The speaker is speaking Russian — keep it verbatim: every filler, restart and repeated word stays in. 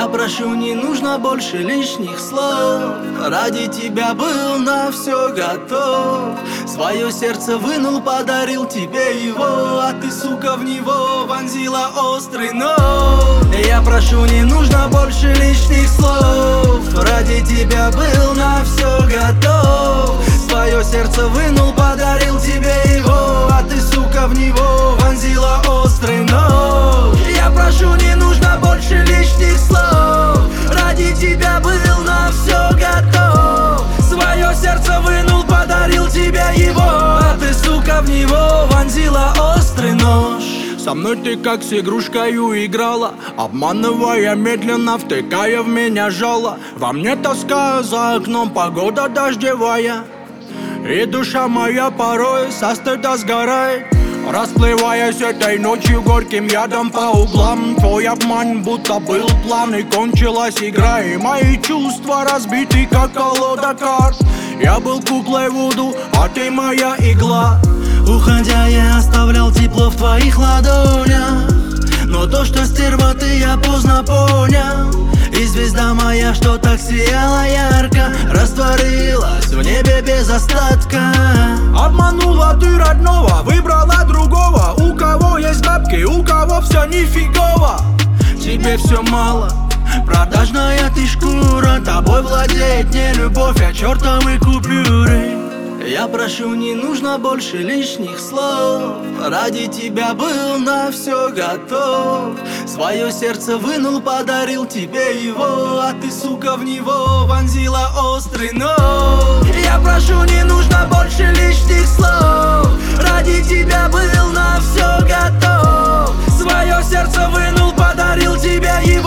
Я прошу, не нужно больше лишних слов. Ради тебя был на все готов. Свое сердце вынул, подарил тебе его, а ты, сука, в него вонзила острый нож. Я прошу, не нужно больше лишних слов. Ради тебя был на все готов. Свое сердце вынул, подарил тебе его, а ты, сука, в него вонзила острый нож. Я прошу, не нужно больше лишних слов. Ради тебя был на все готов. Свое сердце вынул, подарил тебе его, а ты, сука, в него вонзила острый нож. Со мной ты как с игрушкою играла, обманывая, медленно втыкая в меня жало. Во мне тоска, за окном погода дождевая, и душа моя порой со стыда сгорает, расплываясь этой ночью горьким ядом по углам. Твой обман будто был план, и кончилась игра, и мои чувства разбиты, как колода карт. Я был куклой Вуду, а ты моя игла. Уходя, я оставлял тепло в твоих ладонях, но то, что стерва ты, я поздно понял. И звезда моя, что так сияла ярко, растворилась в небе без остатка. Обманула ты родного, выбрала другого. У кого есть бабки, у кого все нифигово. Тебе все мало, продажная ты шкура. Тобой владеет не любовь, а чертовы купюры. Я прошу, не нужно больше лишних слов. Ради тебя был на все готов. Свое сердце вынул, подарил тебе его, а ты, сука, в него вонзила острый нож. Я прошу, не нужно больше лишних слов. Ради тебя был на все готов. Свое сердце вынул, подарил тебе его,